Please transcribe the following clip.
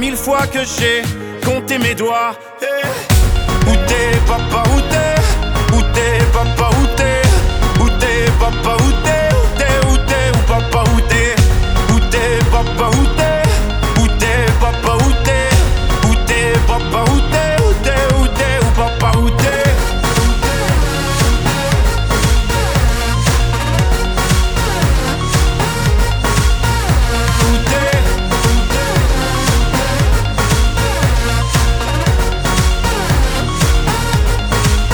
1000 fois que j'ai compté mes doigts. Où t'es papa, où t'es? Où t'es papa, où